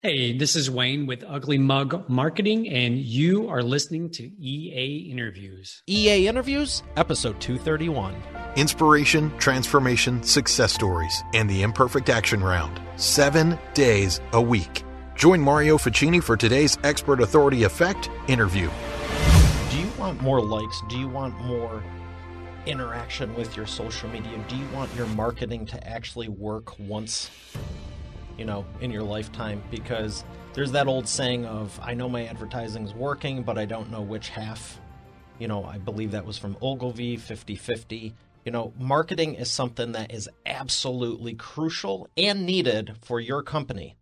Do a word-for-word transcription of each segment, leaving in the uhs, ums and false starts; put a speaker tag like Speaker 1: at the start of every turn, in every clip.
Speaker 1: Hey, this is Wayne with Ugly Mug Marketing, and you are listening to E A Interviews.
Speaker 2: E A Interviews, episode two thirty-one.
Speaker 3: Inspiration, transformation, success stories, and the Imperfect Action Round. Seven days a week. Join Mario Ficini for today's Expert Authority Effect interview.
Speaker 2: Do you want more likes? Do you want more interaction with your social media? Do you want your marketing to actually work once, you know, in your lifetime? Because there's that old saying of, I know my advertising's working, but I don't know which half. You know, I believe that was from Ogilvy, fifty fifty. You know, marketing is something that is absolutely crucial and needed for your company.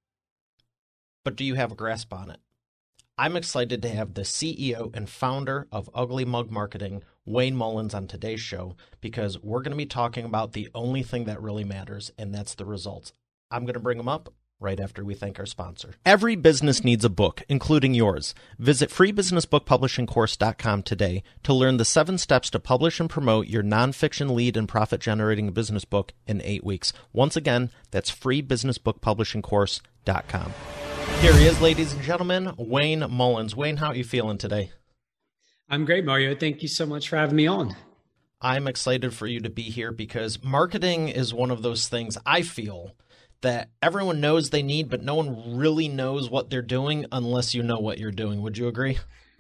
Speaker 2: But do you have a grasp on it? I'm excited to have the C E O and founder of Ugly Mug Marketing, Wayne Mullins, on today's show, because we're going to be talking about the only thing that really matters, and that's the results. I'm going to bring them up right after we thank our sponsor. Every business needs a book, including yours. Visit free business book publishing course dot com today to learn the seven steps to publish and promote your nonfiction lead and profit-generating business book in eight weeks. Once again, that's free business book publishing course dot com. Here he is, ladies and gentlemen, Wayne Mullins. Wayne, how are you feeling today?
Speaker 1: I'm great, Mario. Thank you so much for having me on.
Speaker 2: I'm excited for you to be here because marketing is one of those things I feel that everyone knows they need, but no one really knows what they're doing unless you know what you're doing. Would you agree?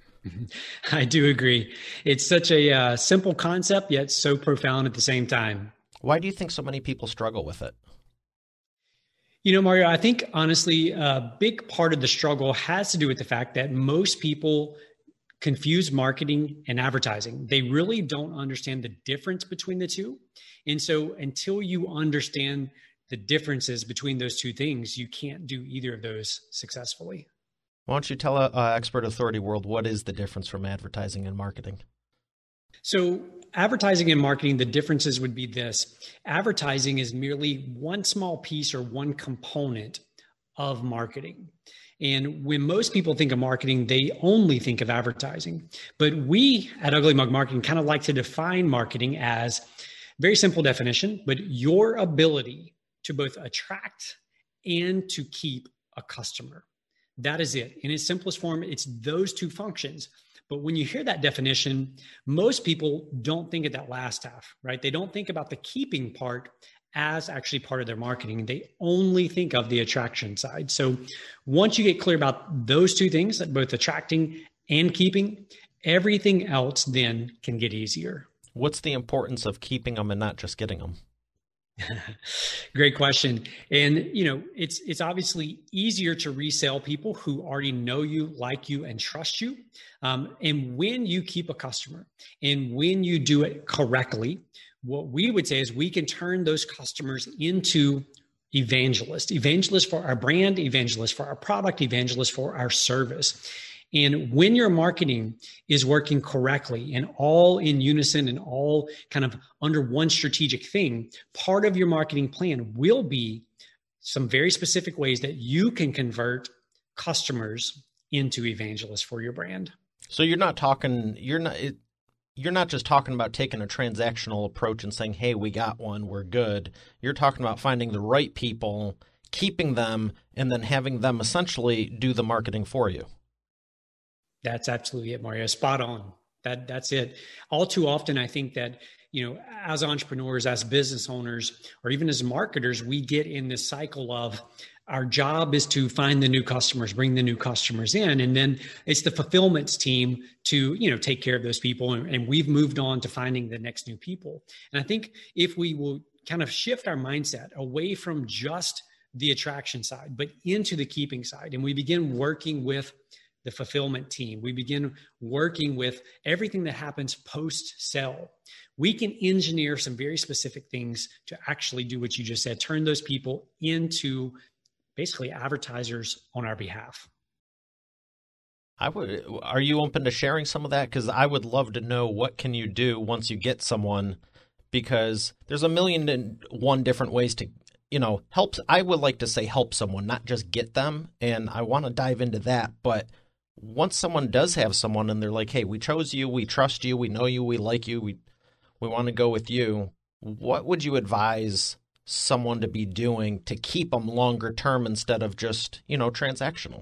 Speaker 1: I do agree. It's such a uh, simple concept, yet so profound at the same time.
Speaker 2: Why do you think so many people struggle with it?
Speaker 1: You know, Mario, I think honestly, a big part of the struggle has to do with the fact that most people confuse marketing and advertising. They really don't understand the difference between the two. And so until you understand the differences between those two things, you can't do either of those successfully.
Speaker 2: Why don't you tell uh, Expert Authority World, what is the difference from advertising and marketing?
Speaker 1: So advertising and marketing, the differences would be this. Advertising is merely one small piece or one component of marketing. And when most people think of marketing, they only think of advertising. But we at Ugly Mug Marketing kind of like to define marketing as very simple definition, but your ability to both attract and to keep a customer. That is it. In its simplest form, it's those two functions. But when you hear that definition, most people don't think of that last half, right? They don't think about the keeping part as actually part of their marketing. They only think of the attraction side. So once you get clear about those two things, both attracting and keeping, everything else then can get easier.
Speaker 2: What's the importance of keeping them and not just getting them?
Speaker 1: Great question. And, you know, it's it's obviously easier to resell people who already know you, like you, and trust you. Um, and when you keep a customer and when you do it correctly, what we would say is we can turn those customers into evangelists, evangelists for our brand, evangelists for our product, evangelists for our service. And when your marketing is working correctly and all in unison and all kind of under one strategic thing, part of your marketing plan will be some very specific ways that you can convert customers into evangelists for your brand.
Speaker 2: So you're not talking, you're not, it, you're not just talking about taking a transactional approach and saying, hey, we got one, we're good. You're talking about finding the right people, keeping them, and then having them essentially do the marketing for you.
Speaker 1: That's absolutely it, Mario. Spot on. That that's it. All too often, I think that, you know, as entrepreneurs, as business owners, or even as marketers, we get in this cycle of our job is to find the new customers, bring the new customers in. And then it's the fulfillments team to, you know, take care of those people. And, and we've moved on to finding the next new people. And I think if we will kind of shift our mindset away from just the attraction side, but into the keeping side, and we begin working with the fulfillment team, we begin working with everything that happens post-sell, we can engineer some very specific things to actually do what you just said, turn those people into basically advertisers on our behalf.
Speaker 2: I would. Are you open to sharing some of that? Because I would love to know what can you do once you get someone, because there's a million and one different ways to, you know, help. I would like to say help someone, not just get them. And I want to dive into that. But once someone does have someone and they're like, hey, we chose you, we trust you, we know you, we like you, we we want to go with you, what would you advise someone to be doing to keep them longer term instead of just, you know, transactional?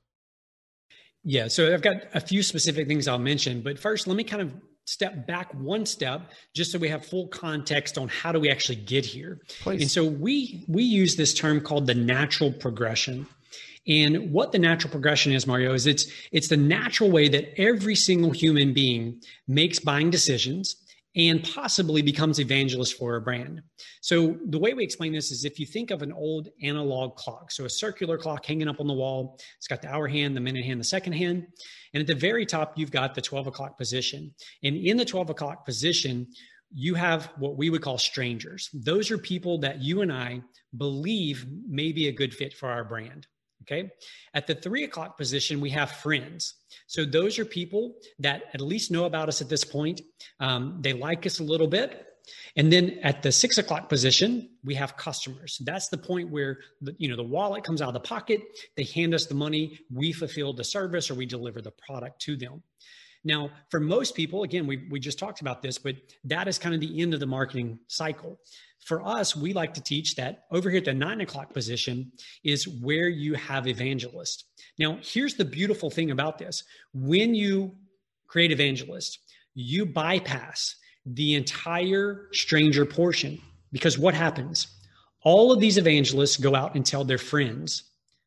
Speaker 1: Yeah, so I've got a few specific things I'll mention, but first let me kind of step back one step just so we have full context on how do we actually get here.
Speaker 2: Please.
Speaker 1: And so we we use this term called the natural progression. And what the natural progression is, Mario, is it's it's the natural way that every single human being makes buying decisions and possibly becomes evangelist for a brand. So the way we explain this is if you think of an old analog clock, so a circular clock hanging up on the wall, it's got the hour hand, the minute hand, the second hand. And at the very top, you've got the twelve o'clock position. And in the twelve o'clock position, you have what we would call strangers. Those are people that you and I believe may be a good fit for our brand. Okay. At the three o'clock position, we have friends. So those are people that at least know about us at this point. Um, they like us a little bit. And then at the six o'clock position, we have customers. That's the point where the, you know, the wallet comes out of the pocket. They hand us the money. We fulfill the service or we deliver the product to them. Now, for most people, again, we, we just talked about this, but that is kind of the end of the marketing cycle. For us, we like to teach that over here at the nine o'clock position is where you have evangelists. Now, here's the beautiful thing about this. When you create evangelist, you bypass the entire stranger portion because what happens? All of these evangelists go out and tell their friends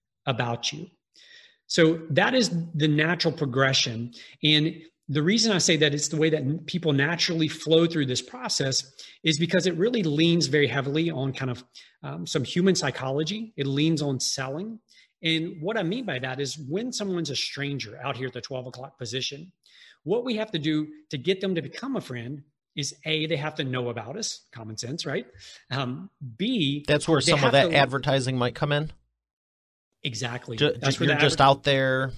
Speaker 1: about you. So that is the natural progression. And the reason I say that it's the way that people naturally flow through this process is because it really leans very heavily on kind of um, some human psychology. It leans on selling. And what I mean by that is when someone's a stranger out here at the twelve o'clock position, what we have to do to get them to become a friend is A, they have to know about us, common sense, right? Um, B,
Speaker 2: that's where some of that to, advertising might come in.
Speaker 1: Exactly.
Speaker 2: Just,
Speaker 1: That's
Speaker 2: you're just out there,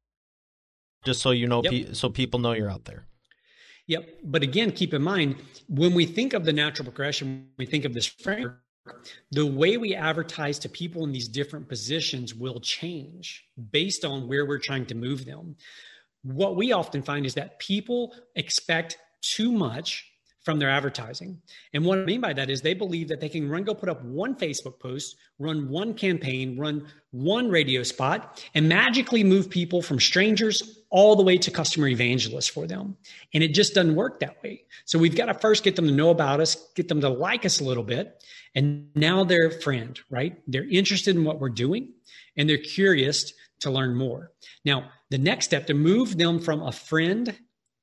Speaker 2: just so you know, yep. pe- so people know you're out there.
Speaker 1: Yep. But again, keep in mind, when we think of the natural progression, we think of this framework, the way we advertise to people in these different positions will change based on where we're trying to move them. What we often find is that people expect too much from their advertising. And what I mean by that is they believe that they can run, go put up one Facebook post, run one campaign, run one radio spot, and magically move people from strangers all the way to customer evangelists for them. And it just doesn't work that way. So we've got to first get them to know about us, get them to like us a little bit. And now they're a friend, right? They're interested in what we're doing and they're curious to learn more. Now, the next step to move them from a friend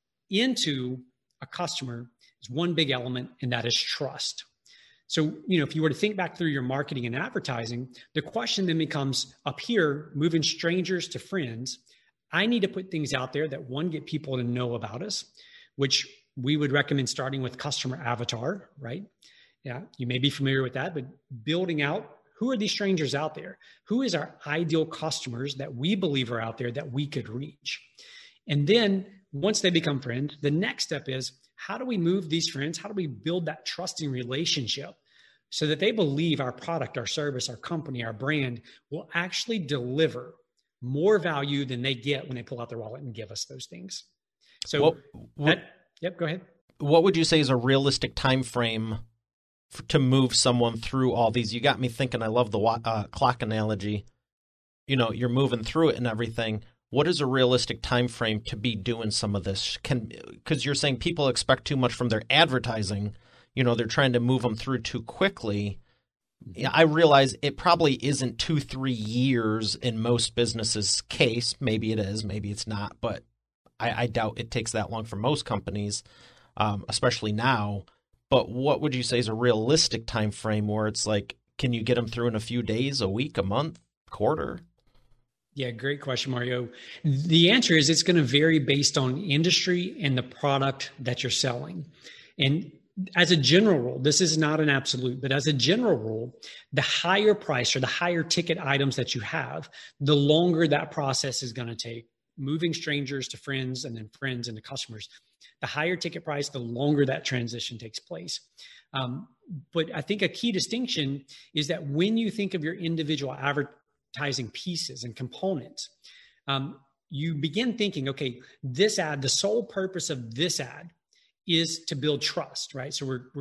Speaker 1: into a customer is one big element, and that is trust. So, you know, if you were to think back through your marketing and advertising, the question then becomes up here, moving strangers to friends. I need to put things out there that one, get people to know about us, which we would recommend starting with customer avatar, right? Yeah, you may be familiar with that, but building out who are these strangers out there? Who is our ideal customers that we believe are out there that we could reach? And then once they become friends, the next step is how do we move these friends? How do we build that trusting relationship so that they believe our product, our service, our company, our brand will actually deliver more value than they get when they pull out their wallet and give us those things? So,
Speaker 2: what, what,
Speaker 1: that, yep, go ahead.
Speaker 2: What would you say is a realistic time frame for, to move someone through all these? You got me thinking. I love the uh, clock analogy. You know, you're moving through it and everything. What is a realistic time frame to be doing some of this? Can because you're saying people expect too much from their advertising. You know, they're trying to move them through too quickly. Yeah, I realize it probably isn't two, three years in most businesses' case. Maybe it is, maybe it's not, but I, I doubt it takes that long for most companies, um, especially now. But what would you say is a realistic time frame where it's like, can you get them through in a few days, a week, a month, quarter?
Speaker 1: Yeah, great question, Mario. The answer is it's going to vary based on industry and the product that you're selling. And as a general rule, this is not an absolute, but as a general rule, the higher price or the higher ticket items that you have, the longer that process is going to take. Moving strangers to friends and then friends into customers. The higher ticket price, the longer that transition takes place. Um, but I think a key distinction is that when you think of your individual advertising pieces and components, um, you begin thinking, okay, this ad, the sole purpose of this ad is to build trust, right? So we're, we're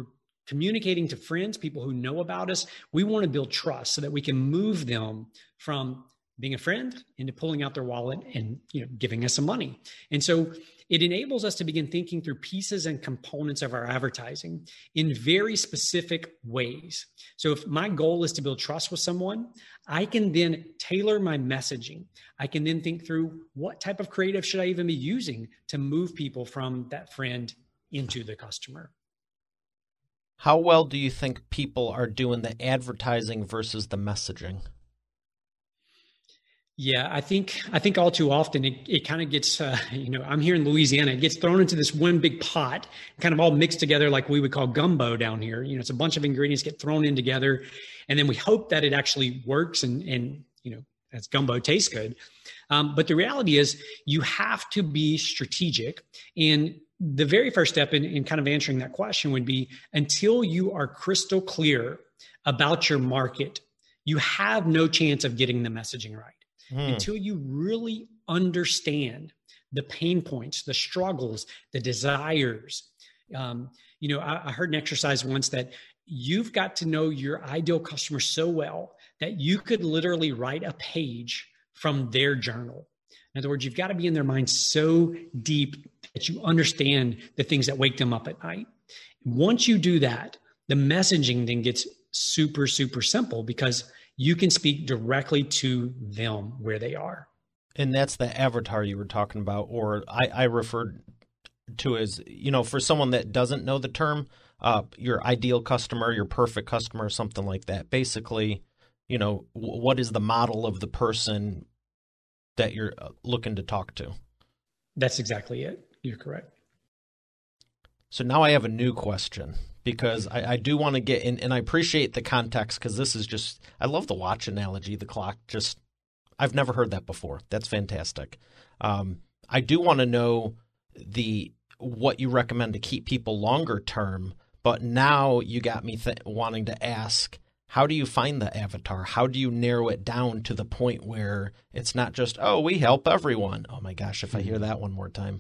Speaker 1: communicating to friends, people who know about us. We want to build trust so that we can move them from being a friend into pulling out their wallet and, you know, giving us some money. And so it enables us to begin thinking through pieces and components of our advertising in very specific ways. So if my goal is to build trust with someone, I can then tailor my messaging. I can then think through what type of creative should I even be using to move people from that friend into the customer.
Speaker 2: How well do you think people are doing the advertising versus the messaging?
Speaker 1: Yeah, I think I think all too often it, it kind of gets, uh, you know, I'm here in Louisiana, it gets thrown into this one big pot, kind of all mixed together like we would call gumbo down here. You know, it's a bunch of ingredients get thrown in together, and then we hope that it actually works and, and you know, as gumbo tastes good. Um, but the reality is you have to be strategic. And the very first step in, in kind of answering that question would be, until you are crystal clear about your market, you have no chance of getting the messaging right. Hmm. Until you really understand the pain points, the struggles, the desires. Um, you know, I, I heard an exercise once that you've got to know your ideal customer so well that you could literally write a page from their journal. In other words, you've got to be in their mind so deep that you understand the things that wake them up at night. Once you do that, the messaging then gets super, super simple because you can speak directly to them where they are.
Speaker 2: And that's the avatar you were talking about, or I, I referred to as, you know, for someone that doesn't know the term, uh, your ideal customer, your perfect customer, something like that. Basically, you know, w- what is the model of the person that you're looking to talk to? That's
Speaker 1: exactly it. You're correct.
Speaker 2: So now I have a new question, because I, I do want to get in, and I appreciate the context, because this is just, I love the watch analogy, the clock. Just, I've never heard that before. That's fantastic. Um, I do want to know the what you recommend to keep people longer term, but now you got me th- wanting to ask, how do you find the avatar? How do you narrow it down to the point where it's not just, oh, we help everyone? Oh my gosh, if I hear that one more time.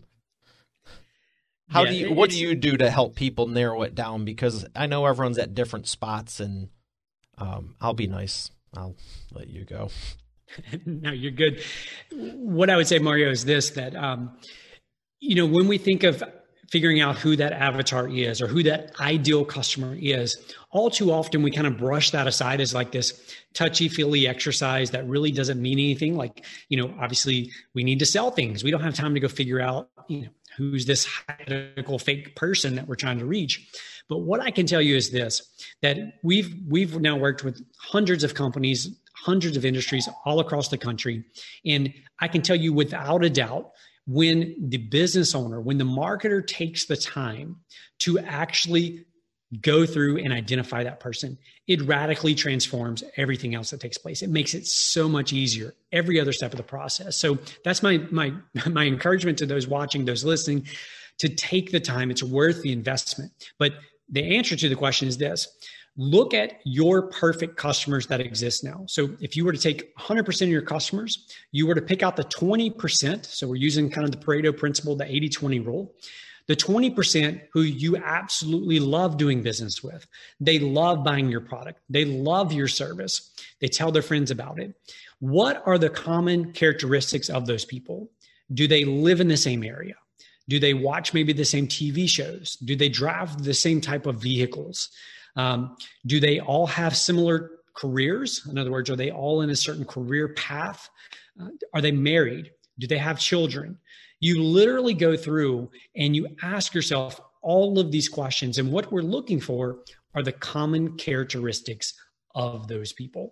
Speaker 2: How yeah, do you, what do you do to help people narrow it down? Because I know everyone's at different spots, and um, I'll be nice. I'll let you go.
Speaker 1: No, you're good. What I would say, Mario, is this, that, um, you know, when we think of figuring out who that avatar is or who that ideal customer is, all too often we kind of brush that aside as like this touchy-feely exercise that really doesn't mean anything. Like, you know, obviously we need to sell things. We don't have time to go figure out, you know, who's this hypothetical fake person that we're trying to reach. But what I can tell you is this, that we've we've now worked with hundreds of companies, hundreds of industries all across the country. And I can tell you without a doubt, when the business owner, when the marketer takes the time to actually go through and identify that person, it radically transforms everything else that takes place. It makes it so much easier every other step of the process. So that's my my my encouragement to those watching, those listening, to take the time. It's worth the investment. But the answer to the question is this: look at your perfect customers that exist now. So if you were to take one hundred percent of your customers, you were to pick out the twenty percent. So we're using kind of the Pareto principle, the eighty twenty rule. The twenty percent who you absolutely love doing business with. They love buying your product. They love your service. They tell their friends about it. What are the common characteristics of those people? Do they live in the same area? Do they watch maybe the same T V shows? Do they drive the same type of vehicles? Um, do they all have similar careers? In other words, are they all in a certain career path? Uh, are they married? Do they have children? You literally go through and you ask yourself all of these questions. And what we're looking for are the common characteristics of those people.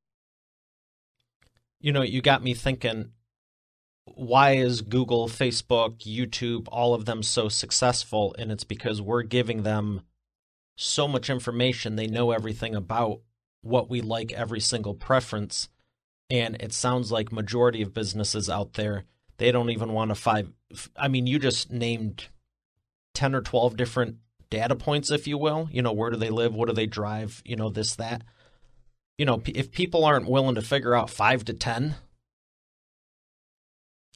Speaker 2: You know, you got me thinking, why is Google, Facebook, YouTube, all of them so successful? And it's because we're giving them so much information. They know everything about what we like, every single preference. And it sounds like majority of businesses out there, they don't even want to five. I mean, you just named ten or twelve different data points, if you will. You know, where do they live? What do they drive? You know, this, that. You know, if people aren't willing to figure out five to ten,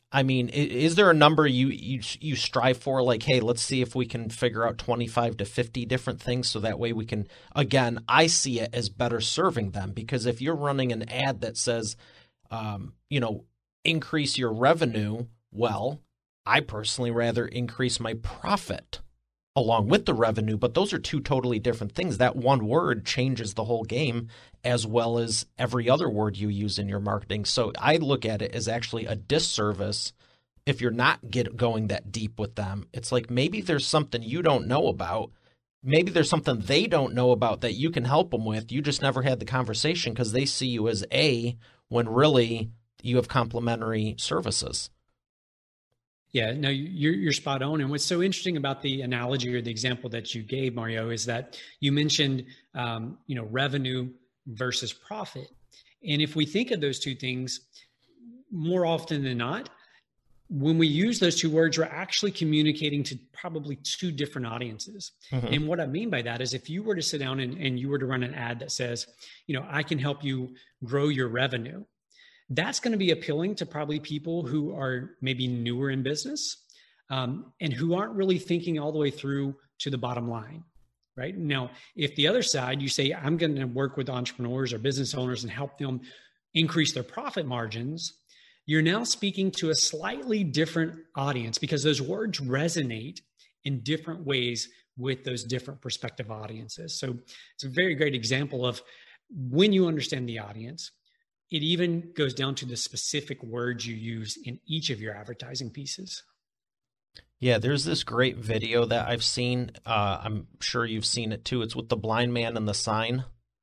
Speaker 2: I mean, is there a number you, you you strive for? Like, hey, let's see if we can figure out twenty-five to fifty different things so that way we can, again, I see it as better serving them. Because if you're running an ad that says, um, you know, increase your revenue, well, I personally rather increase my profit along with the revenue, but those are two totally different things. That one word changes the whole game as well as every other word you use in your marketing. So I look at it as actually a disservice if you're not get going that deep with them. It's like maybe there's something you don't know about. Maybe there's something they don't know about that you can help them with. You just never had the conversation because they see you as A when really you have complementary services.
Speaker 1: Yeah, no, you're you're spot on. And what's so interesting about the analogy or the example that you gave, Mario, is that you mentioned, um, you know, revenue versus profit. And if we think of those two things, more often than not, when we use those two words, we're actually communicating to probably two different audiences. Mm-hmm. And what I mean by that is if you were to sit down and, and you were to run an ad that says, you know, I can help you grow your revenue, that's going to be appealing to probably people who are maybe newer in business um, and who aren't really thinking all the way through to the bottom line, right? Now, if the other side, you say, I'm going to work with entrepreneurs or business owners and help them increase their profit margins, you're now speaking to a slightly different audience because those words resonate in different ways with those different prospective audiences. So it's a very great example of when you understand the audience. It even goes down to the specific words you use in each of your advertising pieces.
Speaker 2: Yeah, there's this great video that I've seen. Uh, I'm sure you've seen it too. It's with the blind man and the sign.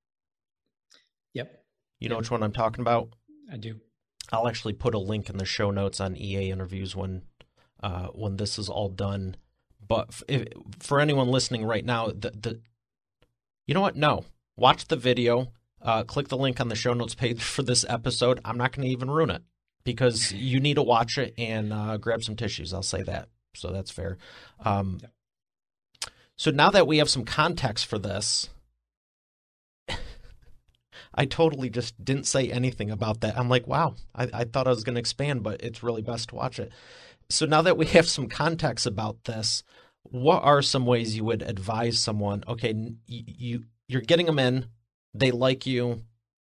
Speaker 1: Yep.
Speaker 2: You know
Speaker 1: yep.
Speaker 2: which one I'm talking about?
Speaker 1: I do.
Speaker 2: I'll actually put a link in the show notes on E A Interviews when uh, when this is all done. But if, for anyone listening right now, the, the you know what? No. Watch the video. Uh, click the link on the show notes page for this episode. I'm not going to even ruin it because you need to watch it and uh, grab some tissues. I'll say that. So that's fair. Um, yeah. So now that we have some context for this, I totally just didn't say anything about that. I'm like, wow, I, I thought I was going to expand, but it's really best to watch it. So now that we have some context about this, what are some ways you would advise someone, okay, you, you you're getting them in, they like you.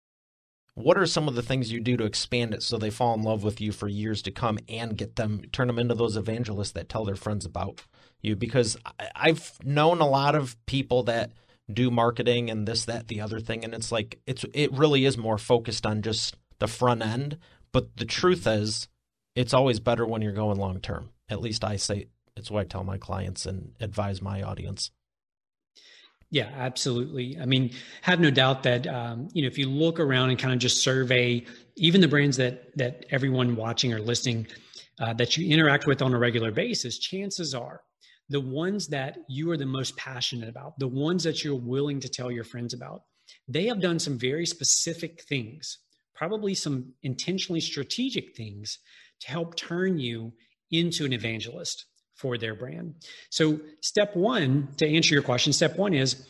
Speaker 2: What are some of the things you do to expand it so they fall in love with you for years to come and get them, turn them into those evangelists that tell their friends about you? Because I've known a lot of people that do marketing and this, that, the other thing, and it's like it's it really is more focused on just the front end. But the truth is, it's always better when you're going long term. At least I say it's what I tell my clients and advise my audience.
Speaker 1: Yeah, absolutely. I mean, have no doubt that, um, you know, if you look around and kind of just survey even the brands that that everyone watching or listening uh, that you interact with on a regular basis, chances are the ones that you are the most passionate about, the ones that you're willing to tell your friends about, they have done some very specific things, probably some intentionally strategic things to help turn you into an evangelist for their brand. So step one, to answer your question, step one is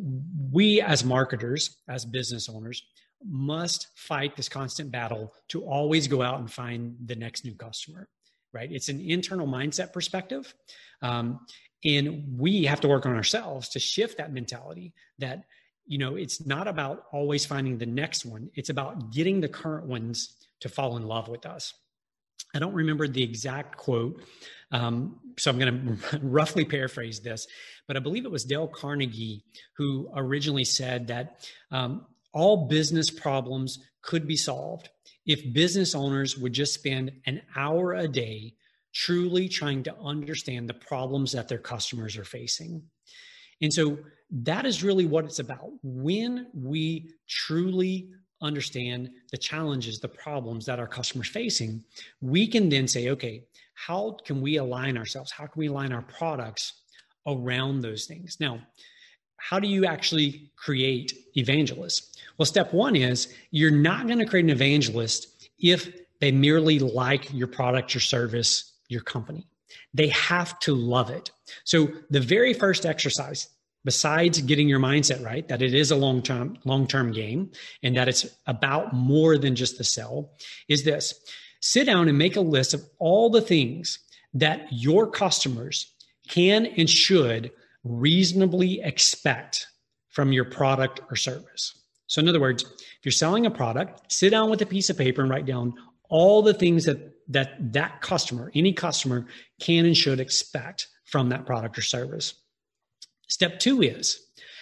Speaker 1: we as marketers, as business owners, must fight this constant battle to always go out and find the next new customer, right? It's an internal mindset perspective. Um, and we have to work on ourselves to shift that mentality that, you know, it's not about always finding the next one. It's about getting the current ones to fall in love with us. I don't remember the exact quote, um, so I'm going to roughly paraphrase this, but I believe it was Dale Carnegie who originally said that um, all business problems could be solved if business owners would just spend an hour a day truly trying to understand the problems that their customers are facing. And so that is really what it's about. When we truly understand the challenges, the problems that our customers are facing, we can then say, okay, how can we align ourselves? How can we align our products around those things? Now, how do you actually create evangelists? Well, step one is you're not going to create an evangelist if they merely like your product, your service, your company. They have to love it. So the very first exercise, besides getting your mindset right, that it is a long-term, long-term game and that it's about more than just the sell, is this. sit down and make a list of all the things that your customers can and should reasonably expect from your product or service. So in other words, if you're selling a product, sit down with a piece of paper and write down all the things that that that customer, any customer, can and should expect from that product or service. Step two is,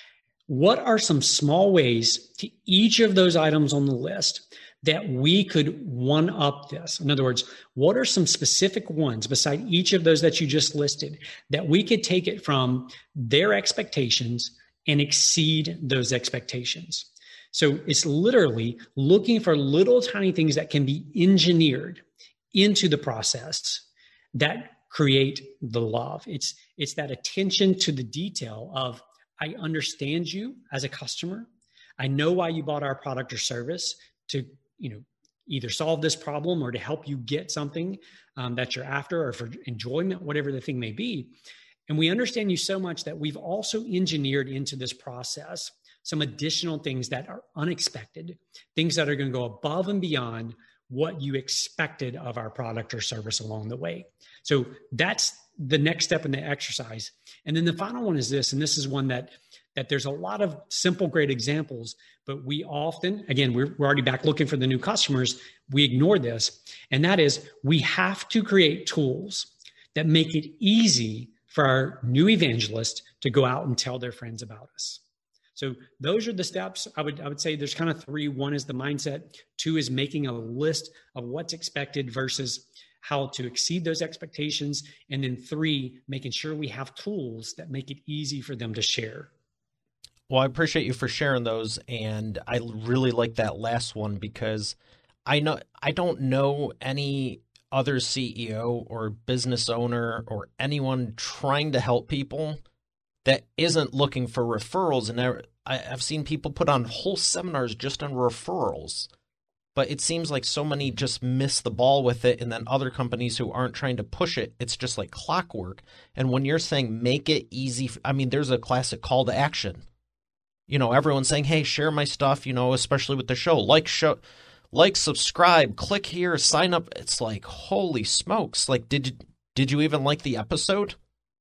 Speaker 1: what are some small ways to each of those items on the list that we could one-up this? In other words, what are some specific ones beside each of those that you just listed that we could take it from their expectations and exceed those expectations? So it's literally looking for little tiny things that can be engineered into the process that create the love. It's, it's that attention to the detail of, I understand you as a customer. I know why you bought our product or service to, you know, either solve this problem or to help you get something um, that you're after, or for enjoyment, whatever the thing may be. And we understand you so much that we've also engineered into this process some additional things that are unexpected, things that are going to go above and beyond what you expected of our product or service along the way. So that's the next step in the exercise. And then the final one is this, and this is one that that there's a lot of simple, great examples, but we often, again, we're, we're already back looking for the new customers, we ignore this. And that is, we have to create tools that make it easy for our new evangelists to go out and tell their friends about us. So those are the steps. I would I would say there's kind of three. One is the mindset. Two is making a list of what's expected versus how to exceed those expectations. And then three, making sure we have tools that make it easy for them to share.
Speaker 2: Well, I appreciate you for sharing those. And I really like that last one, because I know I don't know any other C E O or business owner or anyone trying to help people that isn't looking for referrals. And I, I've seen people put on whole seminars just on referrals, but it seems like so many just miss the ball with it. And then other companies who aren't trying to push it, it's just like clockwork. And when you're saying make it easy, I mean, there's a classic call to action. You know, everyone's saying, hey, share my stuff, you know, especially with the show, like, show, like, subscribe, click here, sign up. It's like, holy smokes. Like, did you, did you even like the episode?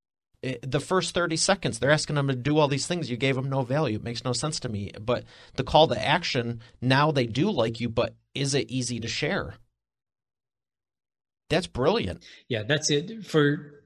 Speaker 2: The first thirty seconds, they're asking them to do all these things. You gave them no value. It makes no sense to me. But the call to action, now they do like you, but is it easy to share? That's brilliant.
Speaker 1: Yeah, that's it. For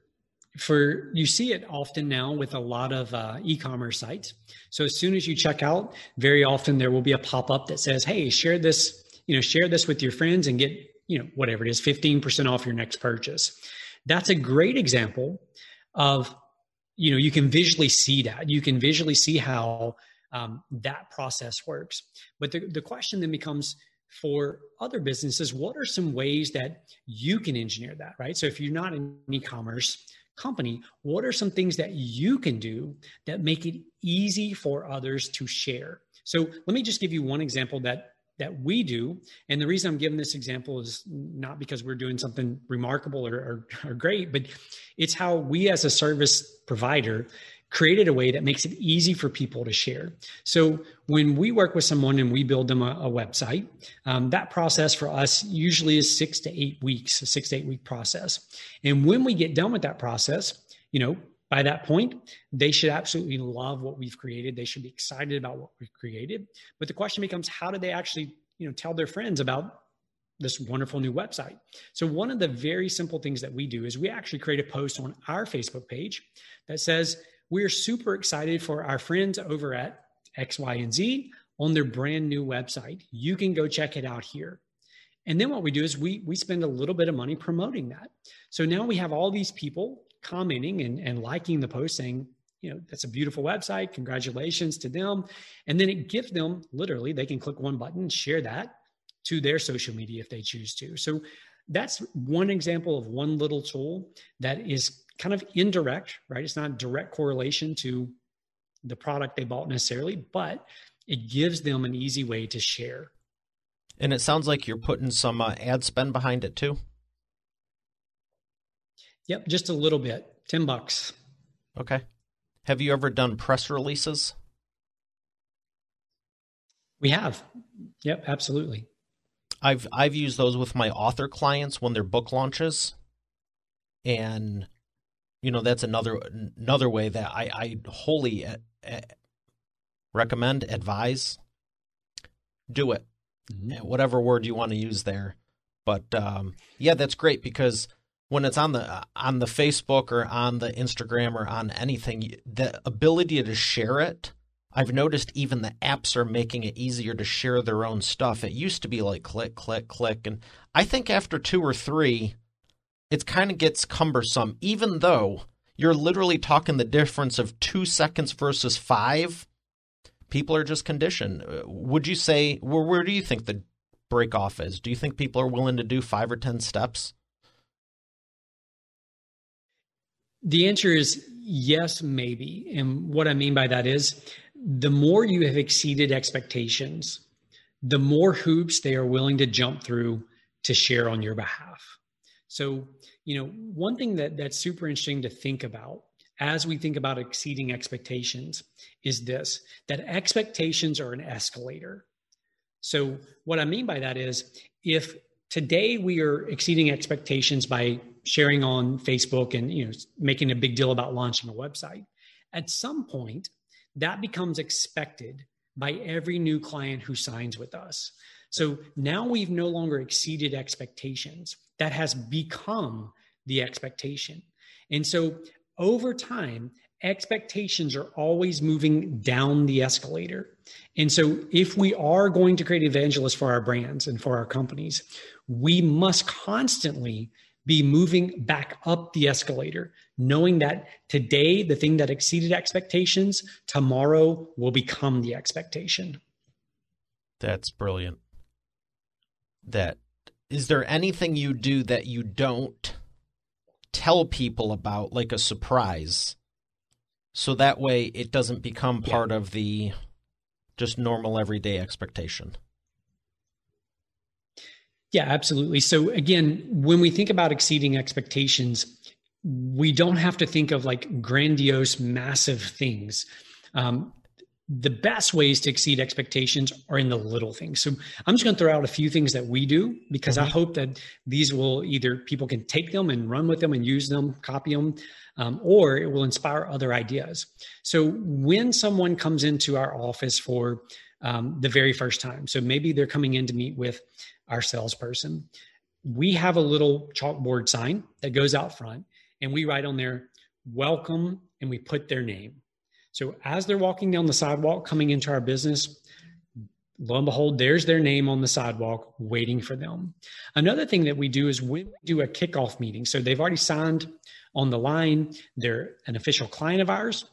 Speaker 1: for you see it often now with a lot of uh, e-commerce sites. So as soon as you check out, very often there will be a pop-up that says, hey, share this, you know, share this with your friends and get, you know, whatever it is, fifteen percent off your next purchase. That's a great example of, you know, you can visually see that. You can visually see how um, that process works. But the, the question then becomes, for other businesses, what are some ways that you can engineer that, right? So if you're not an e-commerce company, what are some things that you can do that make it easy for others to share? So let me just give you one example that that we do. And the reason I'm giving this example is not because we're doing something remarkable or, or, or great, but it's how we as a service provider created a way that makes it easy for people to share. So when we work with someone and we build them a, a website, um, that process for us usually is six to eight weeks, a six to eight week process. And when we get done with that process, you know, by that point, they should absolutely love what we've created. They should be excited about what we've created. But the question becomes, how do they actually, you know, tell their friends about this wonderful new website? So one of the very simple things that we do is we actually create a post on our Facebook page that says, we're super excited for our friends over at X, Y, and Z on their brand new website. You can go check it out here. And then what we do is we, we spend a little bit of money promoting that. So now we have all these people commenting and, and liking the post saying, you know, that's a beautiful website. Congratulations to them. And then it gives them, literally, they can click one button and share that to their social media if they choose to. So that's one example of one little tool that is kind of indirect, right? It's not a direct correlation to the product they bought necessarily, but it gives them an easy way to share.
Speaker 2: And it sounds like you're putting some uh, ad spend behind it too.
Speaker 1: Yep, just a little bit, ten bucks.
Speaker 2: Okay. Have you ever done press releases?
Speaker 1: We have. Yep, absolutely.
Speaker 2: I've I've used those with my author clients when their book launches, and you know that's another another way that I, I wholly uh, uh, recommend, advise, do it, mm-hmm. whatever word you want to use there. But um, yeah, that's great because when it's on the on the Facebook or on the Instagram or on anything, the ability to share it. I've noticed even the apps are making it easier to share their own stuff. It used to be like click, click, click. And I think after two or three, it kind of gets cumbersome, even though you're literally talking the difference of two seconds versus five. People are just conditioned. Would you say, where, where do you think the break off is? Do you think people are willing to do five or ten steps?
Speaker 1: The answer is yes, maybe. And what I mean by that is, the more you have exceeded expectations, the more hoops they are willing to jump through to share on your behalf. So, you know, one thing that that's super interesting to think about as we think about exceeding expectations is this, that expectations are an escalator. So what I mean by that is, if today we are exceeding expectations by sharing on Facebook and, you know, making a big deal about launching a website, at some point, that becomes expected by every new client who signs with us. So now we've no longer exceeded expectations. That has become the expectation. And so over time, expectations are always moving down the escalator. And so if we are going to create evangelists for our brands and for our companies, we must constantly be moving back up the escalator, knowing that today, the thing that exceeded expectations, tomorrow will become the expectation.
Speaker 2: That's brilliant. That, is there anything you do that you don't tell people about, like a surprise, so that way it doesn't become part yeah. of the just normal everyday expectation?
Speaker 1: Yeah, absolutely. So again, when we think about exceeding expectations, we don't have to think of like grandiose, massive things. Um, the best ways to exceed expectations are in the little things. So I'm just going to throw out a few things that we do, because mm-hmm. I hope that these will either people can take them and run with them and use them, copy them, um, or it will inspire other ideas. So when someone comes into our office for um, the very first time, so maybe they're coming in to meet with our salesperson, we have a little chalkboard sign that goes out front, and we write on there, welcome, and we put their name. So as they're walking down the sidewalk coming into our business, lo and behold, there's their name on the sidewalk waiting for them. Another thing that we do is we do a kickoff meeting. So they've already signed on the line. They're an official client of ours.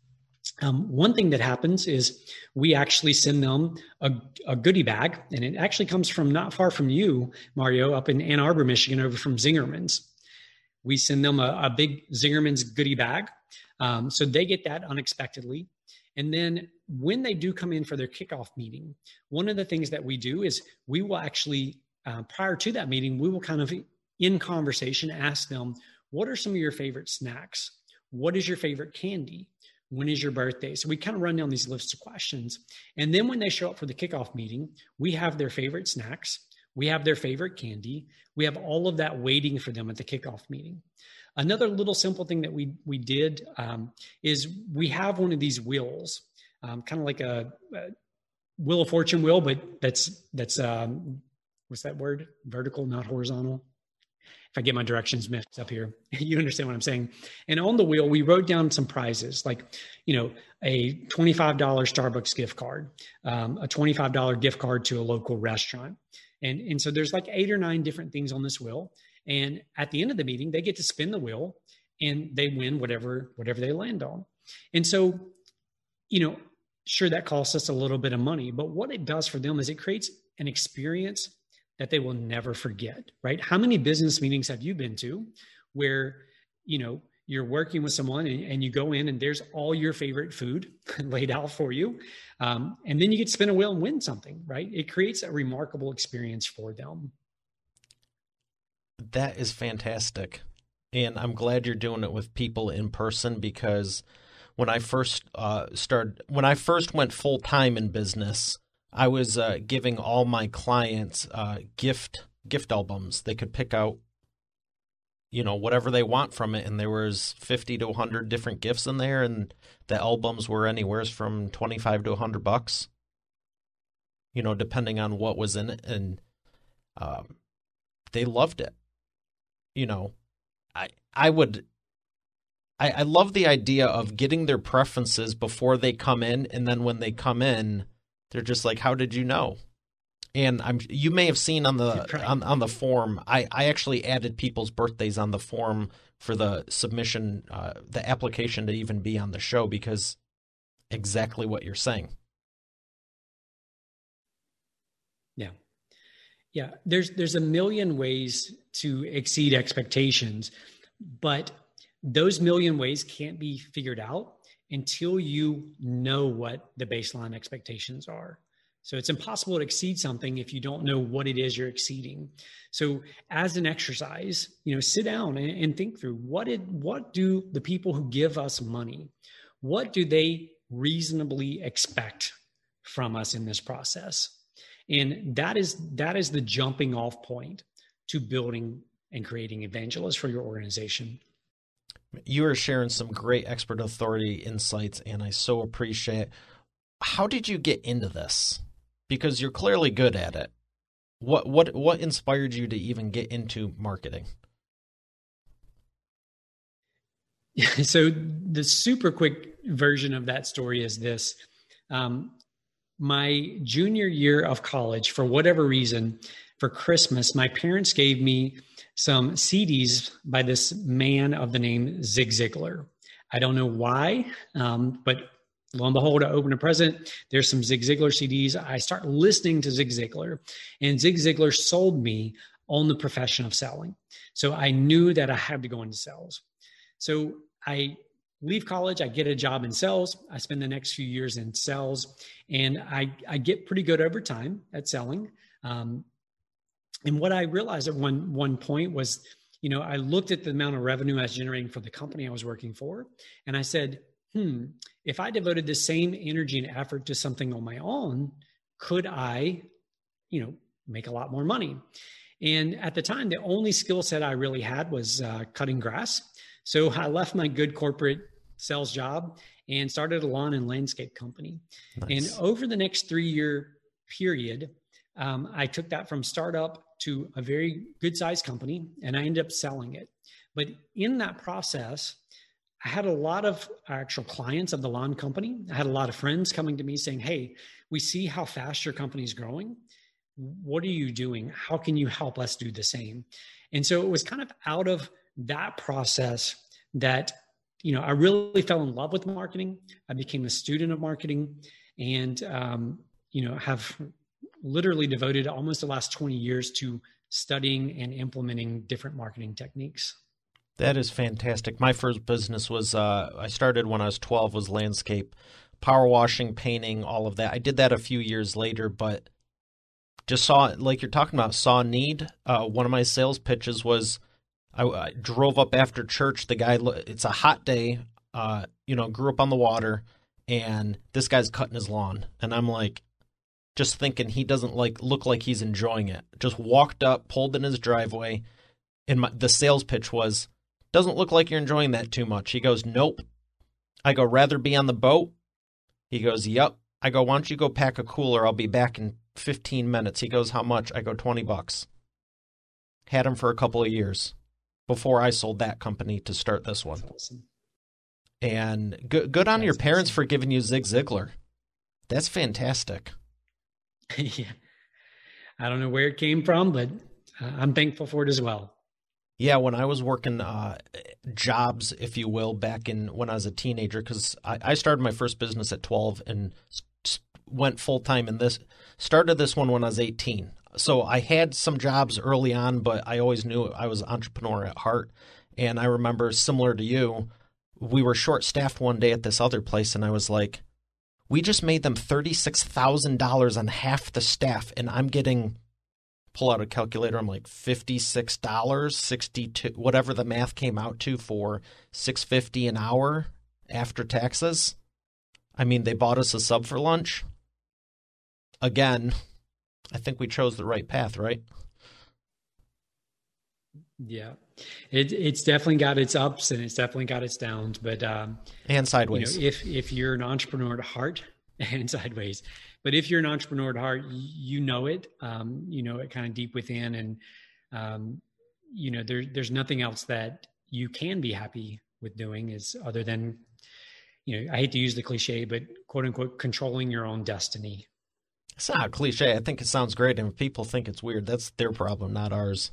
Speaker 1: Um, one thing that happens is we actually send them a, a goodie bag, and it actually comes from not far from you, Mario, up in Ann Arbor, Michigan, over from Zingerman's. We send them a, a big Zingerman's goodie bag. Um, so they get that unexpectedly. And then when they do come in for their kickoff meeting, one of the things that we do is we will actually, uh, prior to that meeting, we will kind of in conversation ask them, what are some of your favorite snacks? What is your favorite candy? When is your birthday? So we kind of run down these lists of questions. And then when they show up for the kickoff meeting, we have their favorite snacks. We have their favorite candy. We have all of that waiting for them at the kickoff meeting. Another little simple thing that we we did um, is we have one of these wheels, um, kind of like a, a Wheel of Fortune wheel, but that's, that's um, what's that word? Vertical, not horizontal. If I get my directions mixed up here, you understand what I'm saying. And on the wheel, we wrote down some prizes, like, you know, a twenty-five dollars Starbucks gift card, um, a twenty-five dollars gift card to a local restaurant. And, and so there's like eight or nine different things on this wheel. And at the end of the meeting, they get to spin the wheel and they win whatever, whatever they land on. And so, you know, sure, that costs us a little bit of money, but what it does for them is it creates an experience that they will never forget, right? How many business meetings have you been to where, you know, you're working with someone and, and you go in and there's all your favorite food laid out for you. Um, and then you get to spin a wheel and win something, right? It creates a remarkable experience for them.
Speaker 2: That is fantastic. And I'm glad you're doing it with people in person, because when I first uh, started, when I first went full time in business, I was uh, giving all my clients uh, gift gift albums. They could pick out, you know, whatever they want from it, and there was fifty to one hundred different gifts in there, and the albums were anywhere from twenty-five to one hundred bucks, you know, depending on what was in it, and um, they loved it. You know, I I would, I, I love the idea of getting their preferences before they come in, and then when they come in, they're just like, how did you know? And I'm you may have seen on the right. on, on the form, I, I actually added people's birthdays on the form for the submission, uh, the application to even be on the show, because exactly what you're saying.
Speaker 1: Yeah. Yeah. There's there's a million ways to exceed expectations, but those million ways can't be figured out until you know what the baseline expectations are. So it's impossible to exceed something if you don't know what it is you're exceeding. So as an exercise, you know, sit down and, and think through what did, what do the people who give us money, what do they reasonably expect from us in this process? And that is, that is the jumping off point to building and creating evangelists for your organization.
Speaker 2: You are sharing some great expert authority insights, and I so appreciate it. How did you get into this? Because you're clearly good at it. What what what inspired you to even get into marketing?
Speaker 1: So the super quick version of that story is this. Um, my junior year of college, for whatever reason, for Christmas, my parents gave me some C Ds by this man of the name Zig Ziglar. I don't know why, um, but lo and behold, I open a present. There's some Zig Ziglar C Ds. I start listening to Zig Ziglar, and Zig Ziglar sold me on the profession of selling. So I knew that I had to go into sales. So I leave college. I get a job in sales. I spend the next few years in sales, and I, I get pretty good over time at selling. Um, and what I realized at one, one point was, you know, I looked at the amount of revenue I was generating for the company I was working for, and I said, hmm, if I devoted the same energy and effort to something on my own, could I, you know, make a lot more money? And at the time, the only skill set I really had was uh, cutting grass. So I left my good corporate sales job and started a lawn and landscape company. Nice. And over the next three-year period, um, I took that from startup to a very good-sized company, and I ended up selling it. But in that process, I had a lot of actual clients of the lawn company. I had a lot of friends coming to me saying, hey, we see how fast your company is growing. What are you doing? How can you help us do the same? And so it was kind of out of that process that, you know, I really fell in love with marketing. I became a student of marketing, and, um, you know, have literally devoted almost the last twenty years to studying and implementing different marketing techniques.
Speaker 2: That is fantastic. My first business was, uh, I started when I was twelve, was landscape, power washing, painting, all of that. I did that a few years later, but just saw, like you're talking about, saw a need. Uh, one of my sales pitches was, I, I drove up after church. The guy, it's a hot day, uh, you know, grew up on the water, and this guy's cutting his lawn. And I'm like, just thinking he doesn't like look like he's enjoying it. Just walked up, pulled in his driveway, and my, the sales pitch was, doesn't look like you're enjoying that too much. He goes, nope. I go, rather be on the boat? He goes, yep. I go, why don't you go pack a cooler? I'll be back in fifteen minutes. He goes, how much? I go, twenty bucks. Had him for a couple of years before I sold that company to start this one. That's awesome. And good, good on That's your parents awesome. For giving you Zig Ziglar. That's fantastic.
Speaker 1: Yeah. I don't know where it came from, but uh, I'm thankful for it as well.
Speaker 2: Yeah, when I was working uh, jobs, if you will, back in when I was a teenager, because I, I started my first business at twelve and s- went full-time in this, started this one when I was eighteen. So I had some jobs early on, but I always knew I was an entrepreneur at heart. And I remember, similar to you, we were short-staffed one day at this other place, and I was like, we just made them thirty-six thousand dollars on half the staff, and I'm getting, pull out a calculator, I'm like fifty-six dollars, sixty-two, whatever the math came out to for six dollars and fifty cents an hour after taxes. I mean, they bought us a sub for lunch. again, I think we chose the right path, right?
Speaker 1: Yeah, it, it's definitely got its ups and it's definitely got its downs, but um,
Speaker 2: and sideways.
Speaker 1: You know, if if you're an entrepreneur at heart, and sideways, but if you're an entrepreneur at heart, you know it. Um, you know it kind of deep within, and um, you know there there's nothing else that you can be happy with doing is other than, you know, I hate to use the cliche, but quote unquote controlling your own destiny.
Speaker 2: It's not a cliche. I think it sounds great, and if people think it's weird, that's their problem, not ours.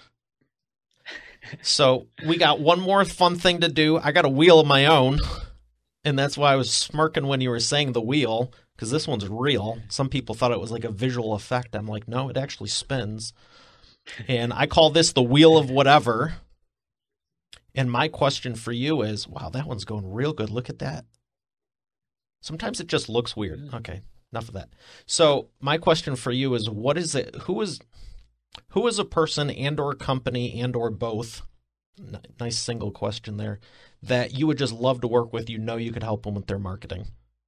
Speaker 2: So we got one more fun thing to do. I got a wheel of my own, and that's why I was smirking when you were saying the wheel, because this one's real. Some people thought it was like a visual effect. I'm like, no, it actually spins. And I call this the wheel of whatever. And my question for you is, wow, that one's going real good. Look at that. Sometimes it just looks weird. Okay, enough of that. So my question for you is, what is it? Who is... Who is a person and or company and or both, nice single question there, that you would just love to work with, you know you could help them with their marketing?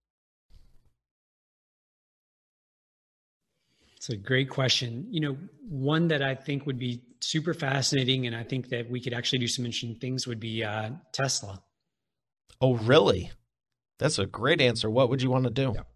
Speaker 1: It's a great question. You know, one that I think would be super fascinating, and I think that we could actually do some interesting things, would be uh, Tesla.
Speaker 2: Oh, really? That's a great answer. What would you want to do?
Speaker 1: Yeah.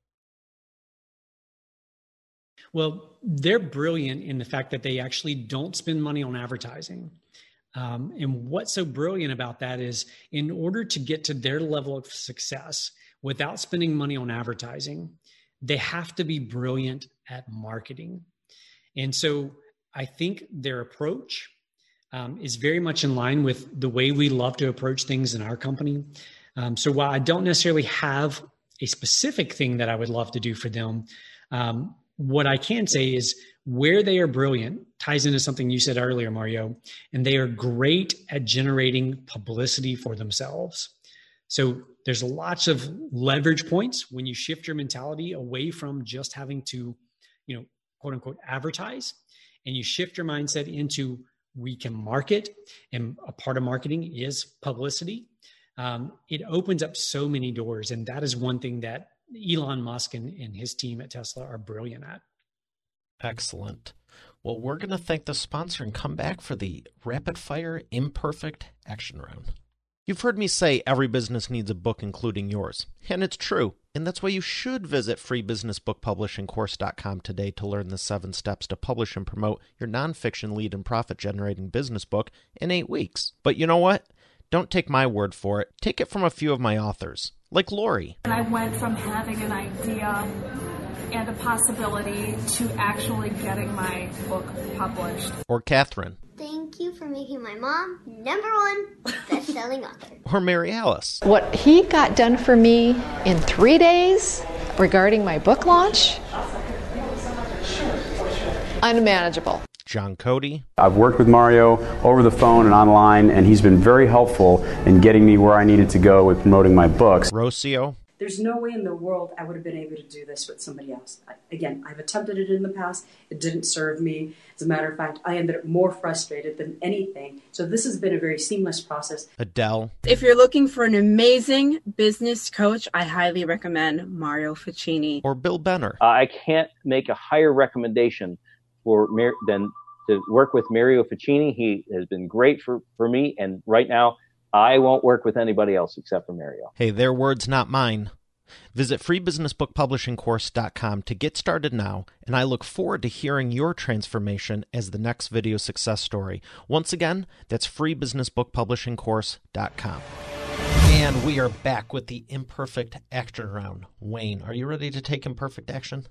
Speaker 1: Well, they're brilliant in the fact that they actually don't spend money on advertising. Um, and what's so brilliant about that is, in order to get to their level of success without spending money on advertising, they have to be brilliant at marketing. And so I think their approach um, is very much in line with the way we love to approach things in our company. Um, so while I don't necessarily have a specific thing that I would love to do for them, um, what I can say is where they are brilliant ties into something you said earlier, Mario, and they are great at generating publicity for themselves. So there's lots of leverage points when you shift your mentality away from just having to, you know, quote unquote, advertise, and you shift your mindset into we can market, and a part of marketing is publicity. Um, it opens up so many doors, and that is one thing that Elon Musk and, and his team at Tesla are brilliant at.
Speaker 2: Excellent. Well, we're going to thank the sponsor and come back for the rapid fire imperfect action round. You've heard me say every business needs a book, including yours. And it's true. And that's why you should visit free business book publishing course dot com today to learn the seven steps to publish and promote your nonfiction lead and profit generating business book in eight weeks. But you know what? Don't take my word for it. Take it from a few of my authors, like Lori.
Speaker 4: And I went from having an idea and a possibility to actually getting my book published.
Speaker 2: Or Catherine.
Speaker 5: Thank you for making my mom number one best-selling author.
Speaker 2: Or Mary Alice.
Speaker 6: What he got done for me in three days regarding my book launch, unmanageable.
Speaker 2: John Cody.
Speaker 7: I've worked with Mario over the phone and online, and he's been very helpful in getting me where I needed to go with promoting my books.
Speaker 2: Rocio.
Speaker 8: There's no way in the world I would have been able to do this with somebody else. I, again, I've attempted it in the past. It didn't serve me. As a matter of fact, I ended up more frustrated than anything. So this has been a very seamless process.
Speaker 2: Adele.
Speaker 9: If you're looking for an amazing business coach, I highly recommend Mario Ficini.
Speaker 2: Or Bill Benner.
Speaker 10: Uh, I can't make a higher recommendation for Mar- than to work with Mario Ficini. He has been great for, for me, and right now I won't work with anybody else except for Mario.
Speaker 2: Hey, their words, not mine. Visit free business book publishing course dot com to get started now, and I look forward to hearing your transformation as the next video success story. Once again, that's free business book publishing course dot com. And we are back with the imperfect action round. Wayne, are you ready to take imperfect action?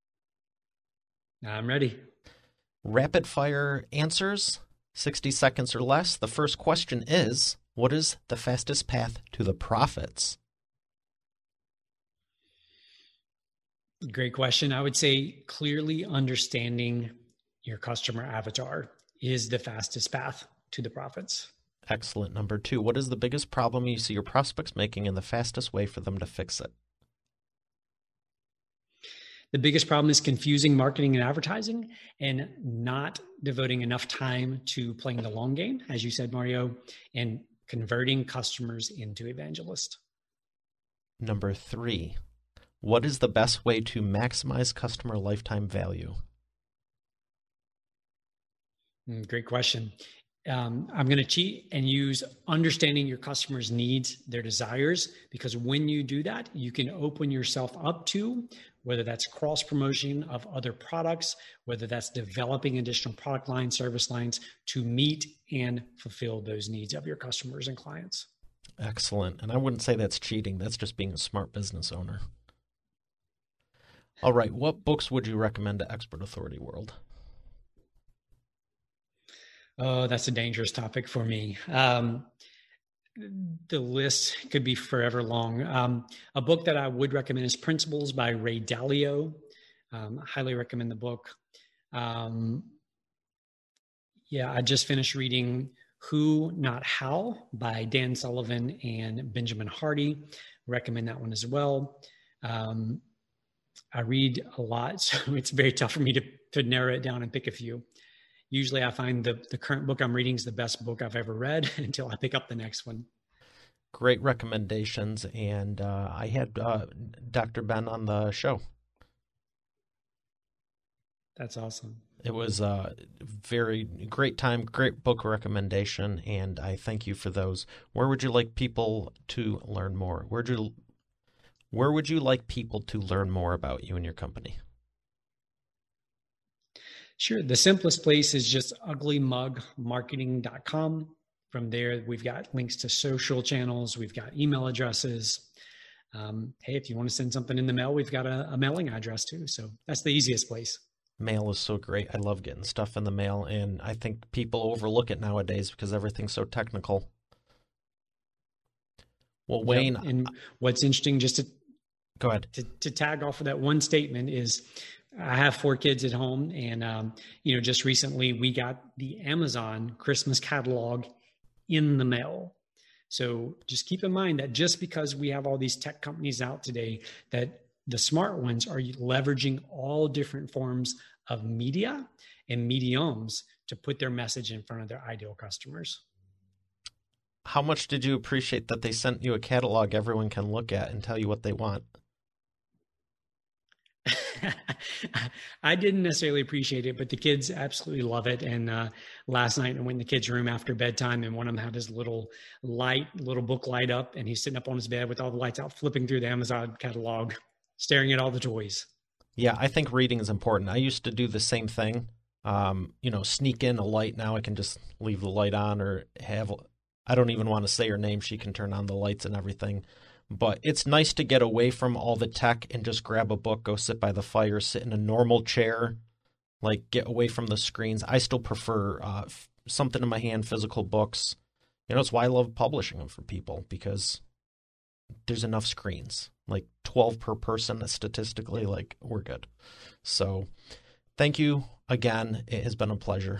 Speaker 1: I'm ready.
Speaker 2: Rapid fire answers, sixty seconds or less. The first question is, what is the fastest path to the profits?
Speaker 1: Great question. I would say clearly understanding your customer avatar is the fastest path to the profits.
Speaker 2: Excellent. Number two, what is the biggest problem you see your prospects making and the fastest way for them to fix it?
Speaker 1: The biggest problem is confusing marketing and advertising and not devoting enough time to playing the long game, as you said, Mario, and converting customers into evangelists.
Speaker 2: Number three, What is the best way to maximize customer lifetime value?
Speaker 1: Great question. Um, I'm going to cheat and use understanding your customers' needs, their desires, because when you do that, you can open yourself up to whether that's cross promotion of other products, whether that's developing additional product lines, service lines to meet and fulfill those needs of your customers and clients.
Speaker 2: Excellent. And I wouldn't say that's cheating. That's just being a smart business owner. All right. What books would you recommend to Expert Authority World?
Speaker 1: Oh, that's a dangerous topic for me. Um, the list could be forever long. Um, a book that I would recommend is Principles by Ray Dalio. Um, I highly recommend the book. Um, yeah, I just finished reading Who, Not How by Dan Sullivan and Benjamin Hardy. Recommend that one as well. Um, I read a lot, so it's very tough for me to, to narrow it down and pick a few. Usually I find the, the current book I'm reading is the best book I've ever read until I pick up the next one.
Speaker 2: Great recommendations. And uh, I had uh, Doctor Ben on the show.
Speaker 1: That's awesome.
Speaker 2: It was a very great time, great book recommendation, and I thank you for those. Where would you like people to learn more? Where'd you, where would you like people to learn more about you and your company?
Speaker 1: Sure. The simplest place is just ugly mug marketing dot com. From there, we've got links to social channels. We've got email addresses. Um, hey, if you want to send something in the mail, we've got a, a mailing address too. So that's the easiest place.
Speaker 2: Mail is so great. I love getting stuff in the mail, and I think people overlook it nowadays because everything's so technical. Well, Wayne.
Speaker 1: Yep. And what's interesting, just to
Speaker 2: go ahead
Speaker 1: to, to tag off of that one statement is, I have four kids at home, and um, you know, just recently we got the Amazon Christmas catalog in the mail. So just keep in mind that just because we have all these tech companies out today, that the smart ones are leveraging all different forms of media and mediums to put their message in front of their ideal customers.
Speaker 2: How much did you appreciate that they sent you a catalog everyone can look at and tell you what they want?
Speaker 1: I didn't necessarily appreciate it, but the kids absolutely love it. And uh, last night I went in the kids' room after bedtime, and one of them had his little light, little book light up, and he's sitting up on his bed with all the lights out, flipping through the Amazon catalog, staring at all the toys.
Speaker 2: Yeah, I think reading is important. I used to do the same thing. Um, you know, sneak in a light. Now I can just leave the light on, or have, I don't even want to say her name. She can turn on the lights and everything. But it's nice to get away from all the tech and just grab a book, go sit by the fire, sit in a normal chair, like get away from the screens. I still prefer uh, f- something in my hand, physical books. You know, it's why I love publishing them for people, because there's enough screens, like twelve per person statistically, like we're good. So thank you again. It has been a pleasure.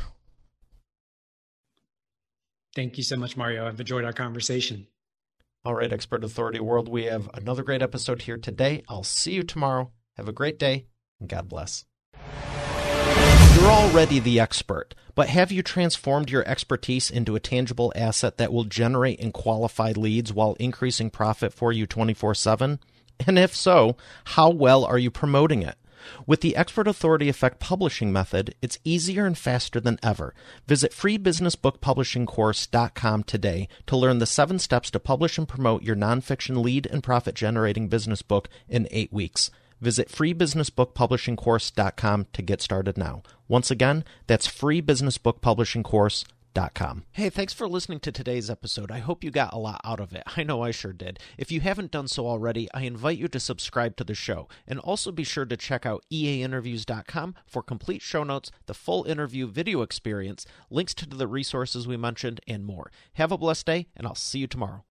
Speaker 1: Thank you so much, Mario. I've enjoyed our conversation.
Speaker 2: All right, Expert Authority World, we have another great episode here today. I'll see you tomorrow. Have a great day, and God bless. You're already the expert, but have you transformed your expertise into a tangible asset that will generate and qualify leads while increasing profit for you twenty-four seven? And if so, how well are you promoting it? With the Expert Authority Effect publishing method, it's easier and faster than ever. Visit free business book publishing course dot com today to learn the seven steps to publish and promote your nonfiction lead and profit-generating business book in eight weeks. Visit free business book publishing course dot com to get started now. Once again, that's free business book publishing course dot com. Hey, thanks for listening to today's episode. I hope you got a lot out of it. I know I sure did. If you haven't done so already, I invite you to subscribe to the show, and also be sure to check out E A interviews dot com for complete show notes, the full interview video experience, links to the resources we mentioned, and more. Have a blessed day, and I'll see you tomorrow.